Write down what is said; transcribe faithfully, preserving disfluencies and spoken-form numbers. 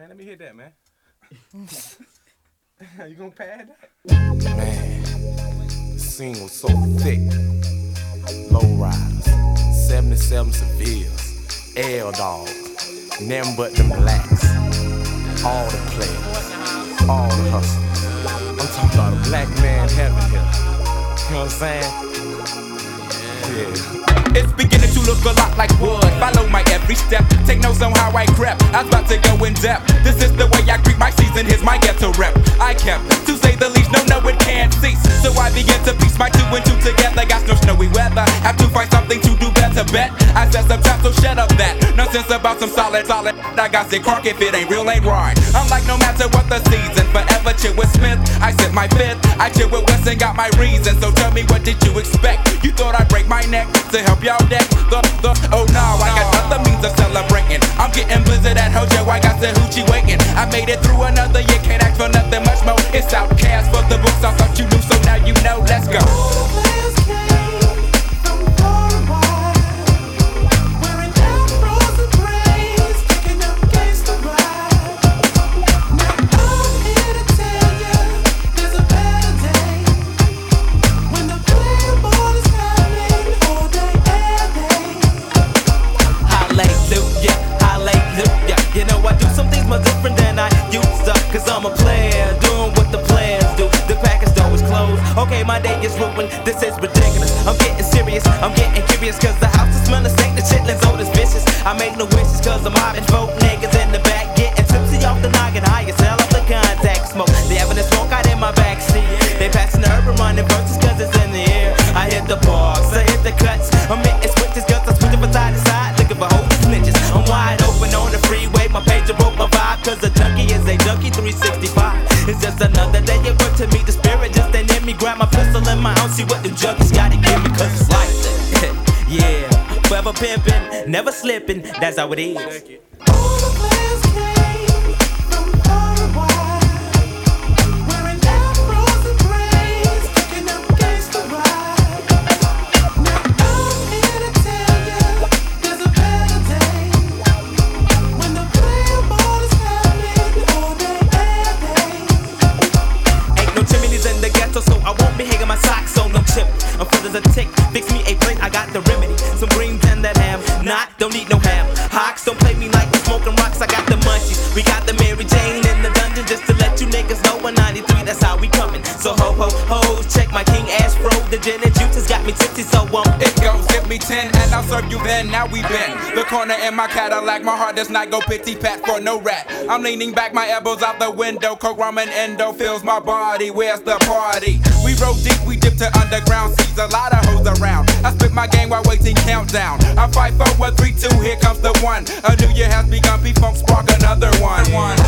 Man, let me hear that, man. You gonna pad that? Man, the scene was so thick. Lowriders, seventy-seven Sevilles, L-Dogs, nothing but them blacks. All the players, all the hustlers. I'm talking about a black man heaven here. You know what I'm saying? Yeah. It's beginning to look a lot like wood. Follow my every step. Take notes on how I crept. I was about to go in depth. This is the way I greet my season. Here's my ghetto rep. I kept, to say the least, no, no, it can't cease. So I begin to piece my two and two together. Got no snowy weather. Have to find something to do better. Bet I said some time, so shut up that nonsense about some solid, solid. I got sick crunk if it ain't real, ain't right. I'm like, no matter what the season, forever chill with Smith. I sip my fifth. I chill with West and got my reason. So tell me, what did you expect? You thought I'd break my neck to help y'all deck? The, the, oh no, I got other means of celebrating. I'm getting blizzard at Hojo, I got the hoochie waiting. I made it through another year, can't ask for nothing much more. It's Outcast for the books, I thought you knew, so now you know, let's go. Cause I'm a player, doing what the players do. The package door is closed, okay, my day is ruined. This is ridiculous, I'm getting serious, I'm getting curious. Cause the house is smelling stank, the chitlins old as vicious. I make no wishes cause I'm mobbing folk niggas in the back. Getting tipsy off the noggin, high as hell off the contact smoke. They having a smoke out in my backseat. They passing the urban running verses cause it's in the air. I hit the parks, I hit the cuts. I'm hitting switches cause I'm switching from side to side. Looking for hoes and snitches. I'm wide open on the freeway, my pager broke my vibe. Cause a junkie is a junkie three sixty-five. It's just another day at work to meet the spirit. Just ain't in me, grab my pistol in my own. See what the junkies gotta give me cause it's like that. Yeah, forever pimping, never slipping, that's how it is. All the players came from far and wide, wearing afros and braids, kicking up gangsta ride. Now I'm here to tell you, there's a better day, when the player ball is happening all day, every day. Ain't no chimneys in the ghetto, so I won't be hanging my socks on no chip. I'm full as a tick, fix me a plate, I got the remedy. Some greens and that ham, not, don't need no ham. Hawks, don't play me like we smoking rocks, I got the munchies. We got the Mary Jane in the dungeon, just to let you niggas know we're ninety-three, that's how we coming. So ho ho ho, check my King Astro, the gin and juice has got me tipsy, so um It goes, give me ten and I'll serve you then. Now we been the corner in my Cadillac, my heart does not go pity pat for no rat. I'm leaning back, my elbows out the window, coke, rum and endo fills my body. Where's the party? We roll deep, we dip to underground seas, a lot of hoes around. I spit my game while waiting countdown. I fight for what three, two, here comes the one. A new year has begun, P-Funk spark another one. one.